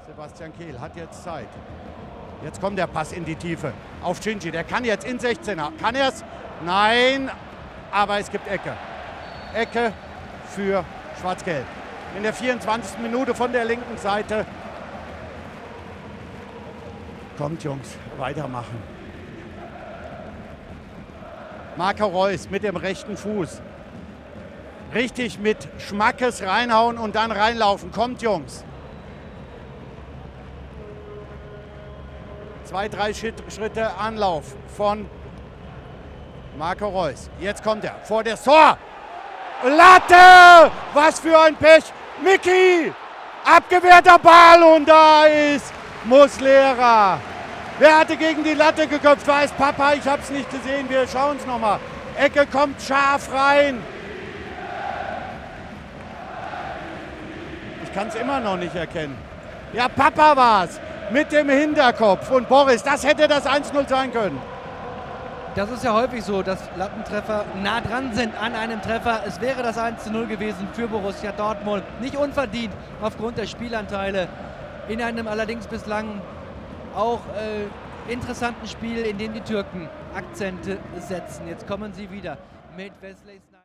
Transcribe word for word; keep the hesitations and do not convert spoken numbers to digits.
Sebastian Kehl hat jetzt Zeit. Jetzt kommt der Pass in die Tiefe auf Shinji. Der kann jetzt in sechzehner. Kann er es? Nein, aber es gibt Ecke. Ecke für Schwarz-Gelb. In der vierundzwanzigsten Minute von der linken Seite. Kommt, Jungs, weitermachen. Marco Reus mit dem rechten Fuß. Richtig mit Schmackes reinhauen und dann reinlaufen. Kommt, Jungs. Zwei, drei Schritte Anlauf von Marco Reus. Jetzt kommt er vor das Tor. Latte! Was für ein Pech. Micky! Abgewehrter Ball und da ist Muslera. Wer hatte gegen die Latte geköpft? War es Papa? Ich habe es nicht gesehen. Wir schauen es nochmal. Ecke kommt scharf rein. Ich kann es immer noch nicht erkennen. Ja, Papa war es. Mit dem Hinterkopf. Und Boris, das hätte das eins null sein können. Das ist ja häufig so, dass Lattentreffer nah dran sind an einem Treffer. Es wäre das eins zu null gewesen für Borussia Dortmund. Nicht unverdient aufgrund der Spielanteile. In einem allerdings bislang auch äh, interessanten Spiel, in dem die Türken Akzente setzen. Jetzt kommen sie wieder mit Wesley Sneijder.